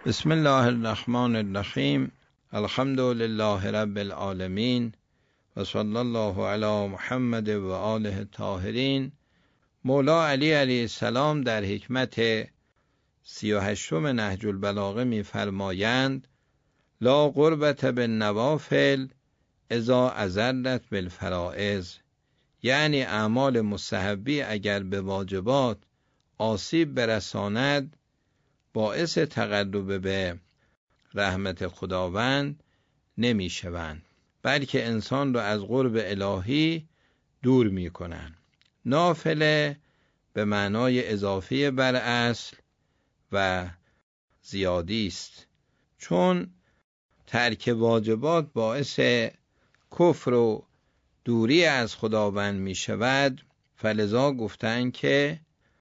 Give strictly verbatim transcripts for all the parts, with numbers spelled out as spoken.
بسم الله الرحمن الرحیم. الحمد لله رب العالمین و صلی الله علی محمد و آله الطاهرین. مولا علی علیه السلام در حکمت سی و هشتم نهج البلاغه می فرمایند: لا قربة بالنوافل اذا اضرت بالفرائض. یعنی اعمال مستحبی اگر به واجبات آسیب برساند باعث تقرب به رحمت خداوند نمی شوند، بلکه انسان را از قرب الهی دور می کنند. نافله به معنای اضافه بر اصل و زیادی است، چون ترک واجبات باعث کفر و دوری از خداوند می شود. فلذا گفتند که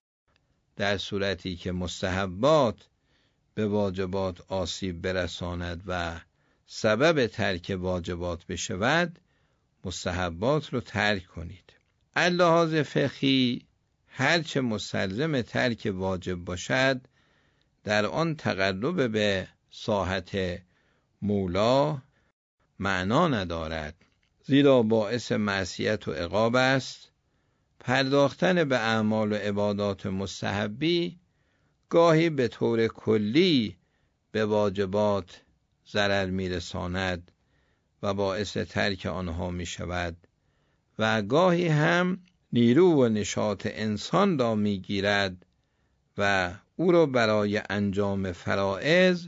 در صورتی که مستحبات به واجبات آسیب برساند و سبب ترک واجبات بشود، مستحبات رو ترک کنید. اللحاظ فقهی هرچه مستلزم ترک واجب باشد در آن تقرب به ساحت مولا معنا ندارد، زیرا باعث معصیت و عقاب است. پرداختن به اعمال و عبادات مستحبی گاهی به طور کلی به واجبات ضرر میرساند و باعث ترک آنها می شود و گاهی هم نیرو و نشاط انسان را می گیرد و او را برای انجام فرائض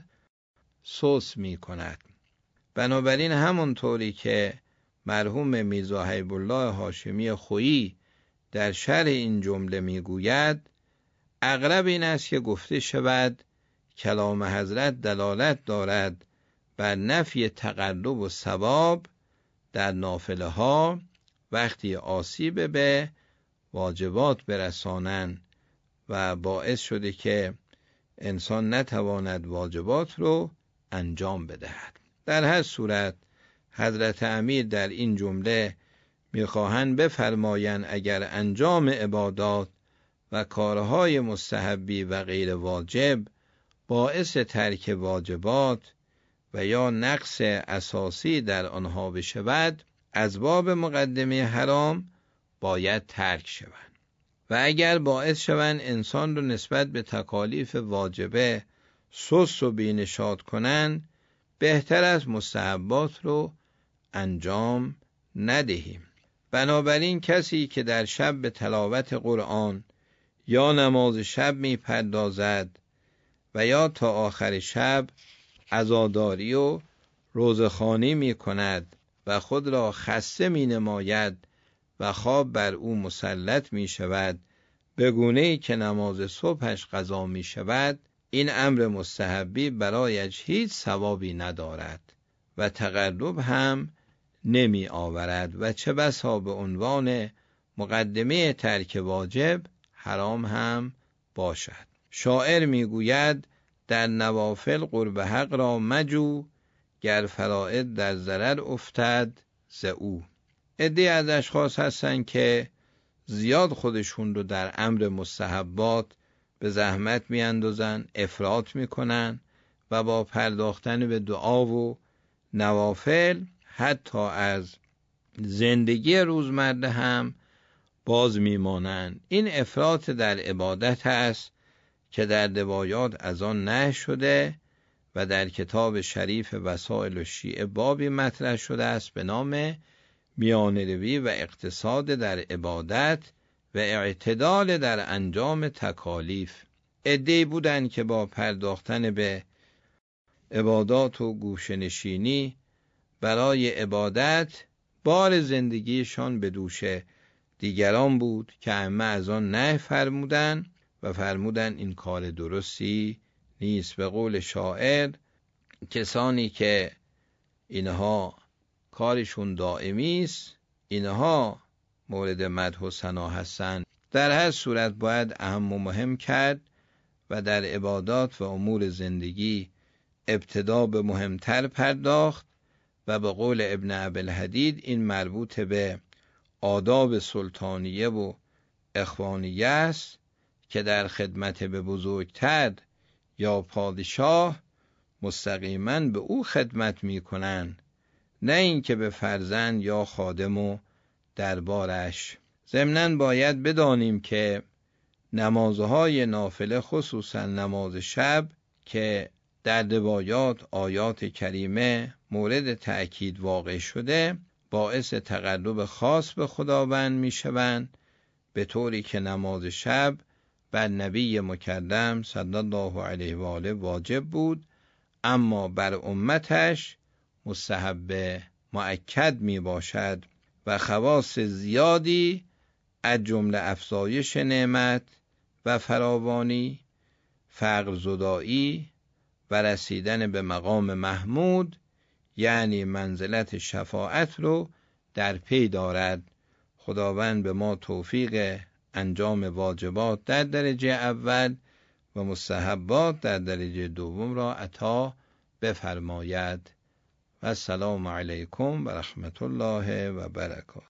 سست می کند. بنابراین همونطوری که مرحوم میرزا حبیب الله هاشمی خویی در شرح این جمله میگوید، اقرب این است که گفته شود کلام حضرت دلالت دارد بر نفی تقرب و ثواب در نافله ها وقتی آسیب به واجبات برسانند و باعث شده که انسان نتواند واجبات رو انجام بدهد. در هر صورت حضرت امیر در این جمله میخواهند بفرمایند اگر انجام عبادات و کارهای مستحبی و غیر واجب باعث ترک واجبات و یا نقص اساسی در آنها بشود، از باب مقدمه حرام باید ترک شوند، و اگر باعث شوند انسان رو نسبت به تکالیف واجبه سست و بینشاط کنند، بهتر از مستحبات رو انجام ندهیم. بنابراین کسی که در شب به تلاوت قرآن یا نماز شب می پردازد و یا تا آخر شب عزاداری و روزخوانی می کند و خود را خسته می نماید و خواب بر او مسلط می شود به گونه‌ای که نماز صبحش قضا می شود، این امر مستحبی برایش هیچ ثوابی ندارد و تقرب هم نمی آورد و چه بسا به عنوان مقدمه ترک واجب حرام هم باشد. شاعر می گوید در نوافل قرب حق را مجو، گر فرائض در ضرر افتد ز او. عده‌ای از اشخاص هستن که زیاد خودشون رو در امر مستحبات به زحمت می اندازن، افراط می کنن و با پرداختن به دعا و نوافل حتی از زندگی روزمره هم باز میمانند. این افراط در عبادت است که در روایات از آن نهی شده و در کتاب شریف وسائل الشیعه بابی مطرح شده است به نام میانه‌روی و اقتصاد در عبادت و اعتدال در انجام تکالیف. عده‌ای بودند که با پرداختن به عبادات و گوشه‌نشینی برای عبادت بار زندگیشان به دوش دیگران بود که ائمه از آن نهی فرمودند و فرمودند این کار درستی نیست. به قول شاعر، کسانی که اینها کارشون دائمی است اینها مورد مدح و ثنا هستند. در هر صورت باید اهم و مهم کرد و در عبادات و امور زندگی ابتدا به مهمتر پرداخت و به قول ابن ابی‌الحدید این مربوط به آداب سلطانیه و اخوانیه است که در خدمت به بزرگتر یا پادشاه مستقیما به او خدمت می کنند، نه اینکه به فرزند یا خادم و دربارش. ضمناً باید بدانیم که نمازهای نافله، خصوصا نماز شب که در روایات آیات کریمه مورد تأکید واقع شده، باعث تقرب خاص به خداوند می شوند، به طوری که نماز شب بر نبی مکرم صلی الله علیه و آله واجب بود، اما بر امتش مستحب مؤکد می باشد و خواص زیادی از جمله افزایش نعمت و فراوانی، فقر زدایی و رسیدن به مقام محمود، یعنی منزلت شفاعت رو در پی دارد. خداوند به ما توفیق انجام واجبات در درجه اول و مستحبات در درجه دوم را عطا بفرماید. و السلام علیکم و رحمت الله و برکاته.